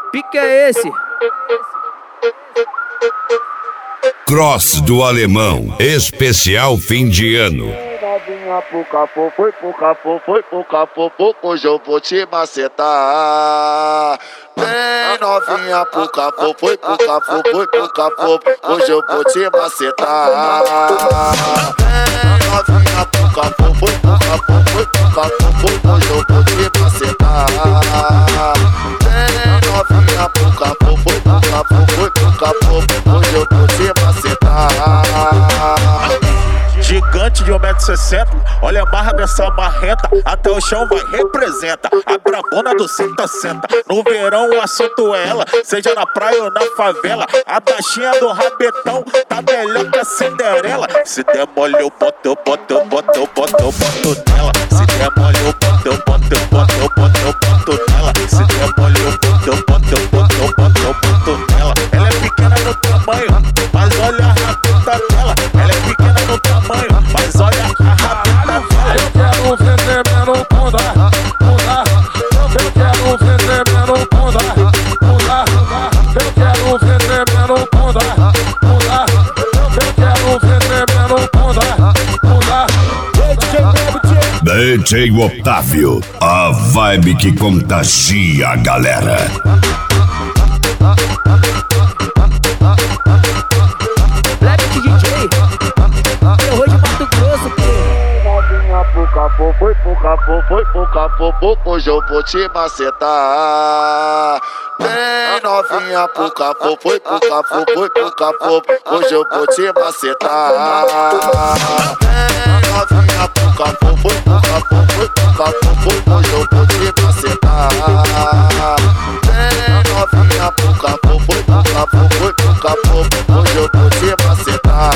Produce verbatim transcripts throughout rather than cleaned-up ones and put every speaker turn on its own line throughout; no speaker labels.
pique é esse?
Cross do Alemão, especial fim de ano.
Novinha pro capô, foi pro capô, foi pro capô, hoje eu vou te macetar. Vem novinha pro capô, foi pro capô, foi pro capô, hoje eu vou te macetar. Vem novinha pro capô, foi pro capô, foi pro capô, hoje eu vou te macetar. Vem novinha pro capô, foi pro capô, foi pro capô, hoje eu vou te macetar.
Gigante de um metro e sessenta, olha a barra dessa marreta, até o chão vai, representa a brabona do senta-senta. No verão o assunto é ela, seja na praia ou na favela. A baixinha do rabetão tá melhor que a Cinderela. Se der mole eu boto, eu boto, eu boto, eu boto, eu boto nela. Se der mole eu boto, eu boto, eu boto, eu boto, eu boto nela. Se der mole eu boto, eu boto, eu boto, eu boto, eu boto nela. Ela é pequena no tamanho, mas olha a rabeta dela. Ela é pequena no tamanho, mas olha a rabeta dela.
Eu quero ver tremendo bunda, bunda. Eu quero ver tremendo bunda, bunda. Eu quero ver tremendo bunda, bunda. Eu quero ver tremendo bunda, bunda.
D J Otávio, a vibe que contagia a galera.
Capô, foi pro capô, foi pro capô, hoje eu vou te macetar. Vem novinha pro capô, foi pro capô, foi pro capô, hoje eu vou te macetar. Vem novinha pro capô, foi pro capô, foi pro capô, hoje eu vou te macetar. Vem novinha pro capô, foi pro capô, foi pro capô, hoje eu vou te macetar.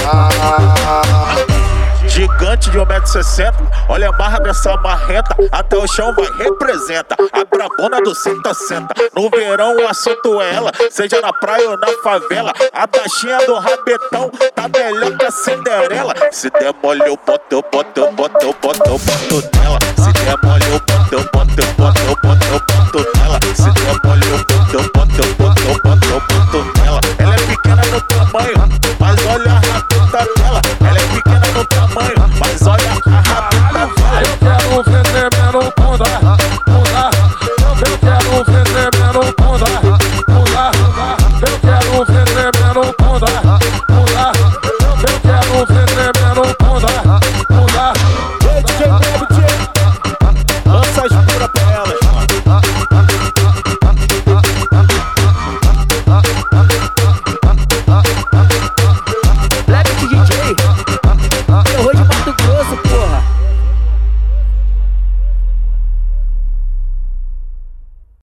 Gigante de um metro e sessenta, olha a barra dessa marreta, até o chão vai, representa a brabona do senta-senta. No verão o assunto é ela, seja na praia ou na favela. A baixinha do rabetão tá melhor que a Cinderela. Se der mole eu boto, eu boto, eu boto, eu boto, eu boto nela. Se der mole eu boto, eu boto, eu boto, eu boto, eu boto nela. Se der mole eu boto, eu boto, eu boto, eu boto, eu boto nela. Ela é pequena no tamanho, mas olha a rabeta dela.